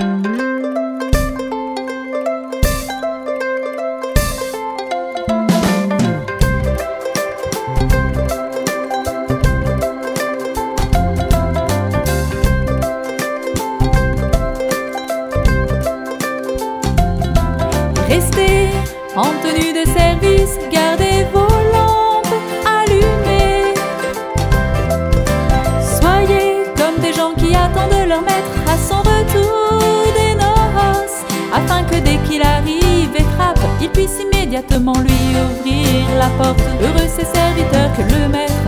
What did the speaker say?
Restez en tenue de service, gardez vos lampes allumées. Soyez comme des gens qui attendent leur maître à son retour des noces, afin que dès qu'il arrive et frappe, ils puissent immédiatement lui ouvrir la porte. Heureux ces serviteurs que le maître